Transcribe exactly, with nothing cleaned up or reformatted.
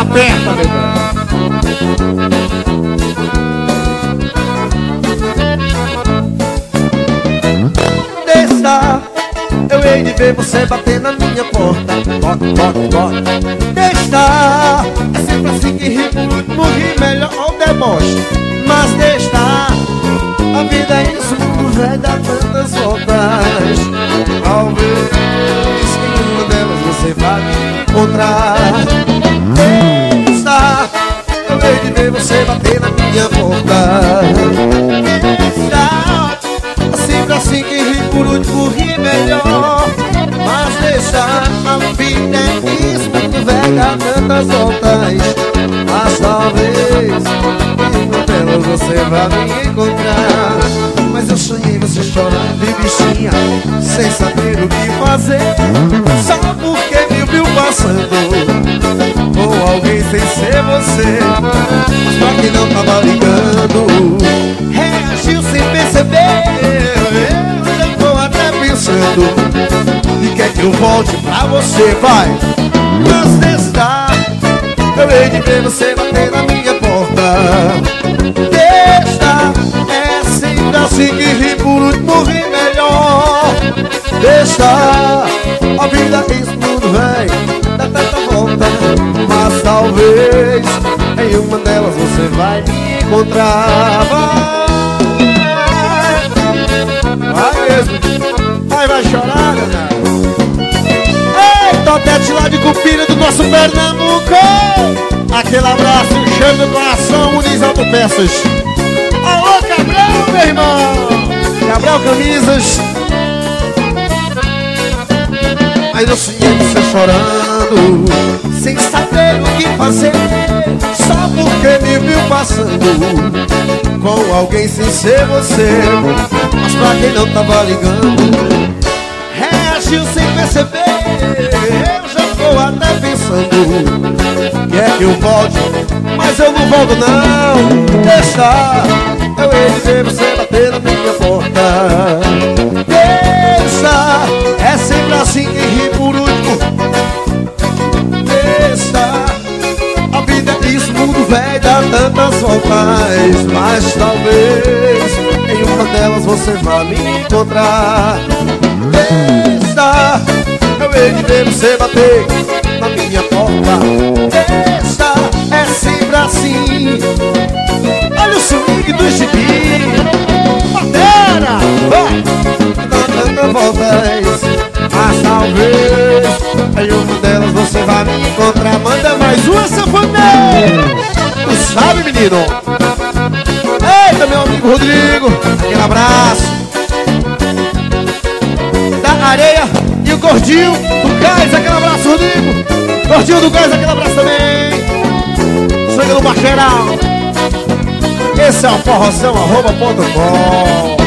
Aperta, meu bem. Deixa, eu hei de ver você bater na minha porta. Toque, toque, toque. Deixa, é sempre assim que ri por último, ri melhor ao deboche. Mas deixa, a vida é isso, o mundo vai dar tantas voltas. Talvez em uma delas você vá me encontrar. Deixa, eu hei de ver você bater na minha porta. Deixa, é sempre assim que ri por último, ri melhor. Mas deixa, a vida é isso, o mundo vai dar tantas voltas. Mas talvez você vai me encontrar. Mas eu sonhei você chorando e bichinha, sem saber o que fazer, só porque me viu passando com alguém sem ser você. Mas pra quem não tava ligando, reagiu sem perceber. Eu já tô até pensando e quer que eu volte pra você, vai. Mas deixa, eu hei de ver você bater na minha porta. Deixa, é sempre assim que ri por último, ri melhor. Deixa, a vida isso tudo vem, dá tanta volta. Mas talvez em uma delas você vai me encontrar. Vai, vai mesmo, vai, vai chorar, né? Ei, Totete lá de Cupira do nosso Pernambuco. Aquele abraço, um cheiro do coração, Muniz Autopeças. Alô, Cabral, meu irmão! Cabral Camisas. Mas eu sonhei você chorando, sem saber o que fazer, só porque me viu passando com alguém sem ser você. Mas pra quem não tava ligando, reagiu sem perceber. Eu já tô até pensando, quer que eu volte, mas eu não volto não. Deixa, eu hei de ver você bater na minha porta. Deixa, é sempre assim que ri por último. Deixa, a vida é isso, o mundo vai dar tantas voltas. Mas talvez em uma delas você vá me encontrar. Deixa, eu hei de ver você bater na minha porta. Deixa, é sempre assim. Olha o swing do gibi. Batera, vai, dá tantas voltas. Mas talvez em uma delas você vai me encontrar. Manda mais uma, sanfoneiro. Tu sabe, menino? Eita, meu amigo Rodrigo, aquele abraço. Da areia e o gordinho do gás, aquele abraço, Rodrigo. Gordinho do gás, aquele abraço também. Sangue no Bacheral. Esse é o forrozão arroba ponto com.